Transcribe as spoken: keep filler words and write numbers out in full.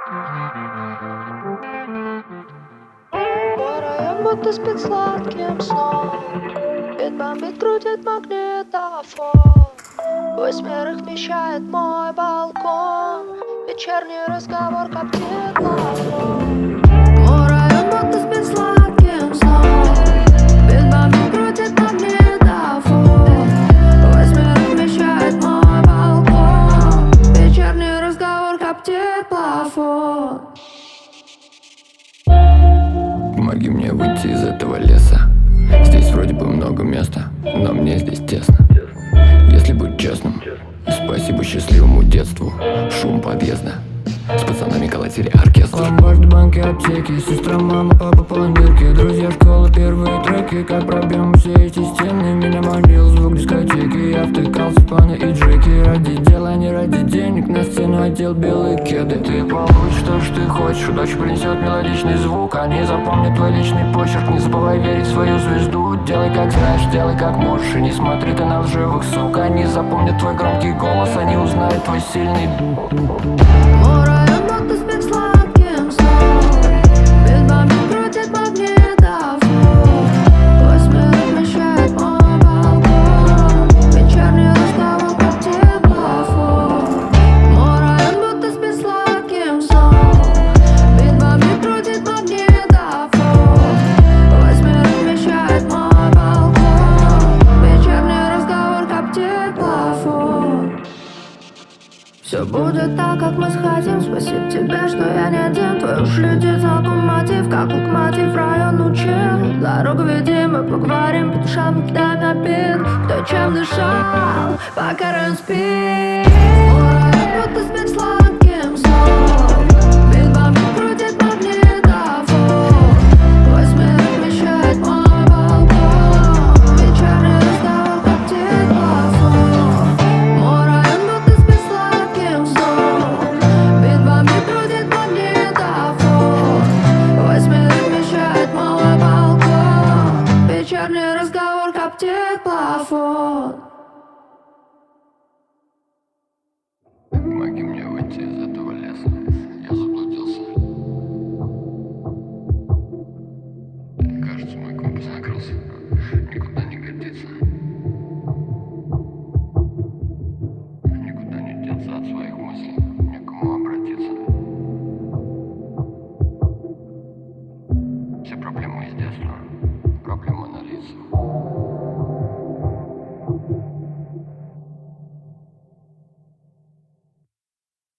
Мой район будто спит сладким сном. Бит бомбит, крутит магнитофон. Твой смех вмещает мой балкон. Вечерний разговор коптит лавон. Мой район будто спит сладким сном. Бит бомбит, крутит магнитофон. Твой смех вмещает мой балкон. Вечерний разговор коптит плафон. Помоги мне выйти из этого леса. Здесь вроде бы много места, но мне здесь тесно. Если быть честным, спасибо счастливому детству. Шум подъезда, с пацанами колотили оркестр. Ломбард, банки, аптеки, сестра, мама, папа, пломбирки. Друзья, школа, первые треки. Как пробьем все эти стены. Меня манил звук дискотеки. Я втыкал в паны и джеки. Ради дела, не ради денег. На сцену одел белые кеды. Ты получишь то, что ты хочешь. Удача принесет мелодичный звук. Они запомнят твой личный почерк. Не забывай верить в свою звезду. Делай как знаешь, делай как можешь. И не смотри ты на лживых сук. Они запомнят твой громкий голос. Они узнают твой сильный дух. Мой район будто спит сладким сном. Бит бомбит, крутит магнитофон. Твой смех вмещает мой балкон. Вечерний разговор коптит плафон. Мой район будто спит сладким сном. Бит бомбит, крутит магнитофон. Твой смех вмещает мой балкон. Вечерний разговор коптит плафон. Все будет так, как мы схотим. Спасибо тебе, что я не один. Твой уж летит знаком мотив, как локомотив район учил. Дорогу веди, мы поговорим по душам, кидаем на бит. Кто чем дышал, пока район спит. Мой район будто спит сладким.